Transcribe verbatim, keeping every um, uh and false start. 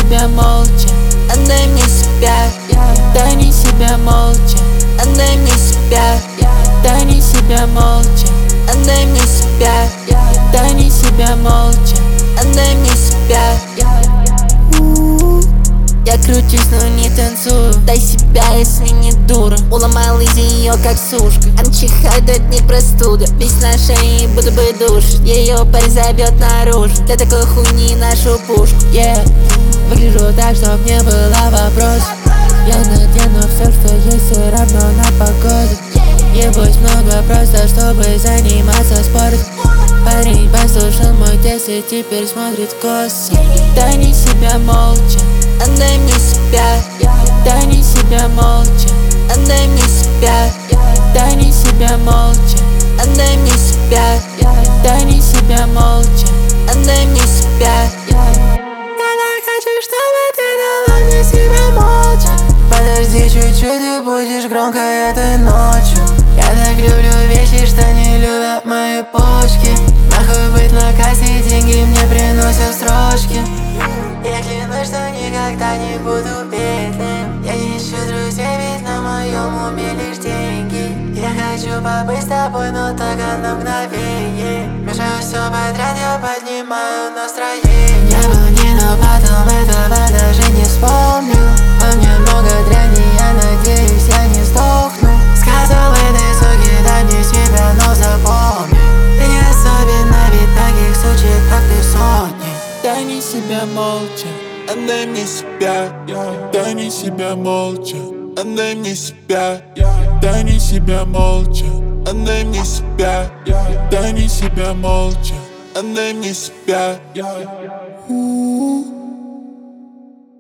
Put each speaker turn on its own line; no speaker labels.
себя молча, отдай мне себя. Дай мне себя молча, отдай мне себя. Дай мне себя молча, отдай мне себя. Дай мне себя молча, отдай мне себя. Я кручусь, но не танцую. Дай себя, если не дура. Уломал из ее как сушка. Она чихает, от них простуда. Весь на шее, будто бы душ. Ее позовет наружу. Для такой хуйни нашу пушку. Yeah. Выгляжу так, чтоб не было вопрос. Я надену все, что есть, все равно на погоду. Ебусь много просто, чтобы заниматься спортом. Парень послушал мой тест и теперь смотрит косо. Дай мне себя молча, отдай мне себя. Дай мне себя молча, отдай мне себя. Дай мне себя молча, отдай мне себя. Дай мне себя молча, отдай мне себя. Я так хочу, чтобы ты дала мне себя молча. Подожди чуть-чуть, ты будешь громко этой ночью. Я так люблю вещи, что не любят мои почки. Нахуй быть на кассе, деньги мне приносят строчки. Я клянусь, что никогда не буду бедным. Я не ищу друзей, ведь на моем уме лишь деньги. Я хочу побыть с тобой, но только на мгновение. Мешаю все подряд, я поднимаю настроение. Я был не, но потом этого даже не вспомню. Во мне много дряни, я надеюсь, я не сдохну. Сказал этой суке, дай мне себя, но запомни, ты не особенно, ведь таких сучек, как ты, сотни.
Дай мне себя молча, отдай мне себя. Дай мне себя молча, отдай мне себя. Дай мне себя молча, отдай мне себя. Дай мне себя молча, отдай мне себя.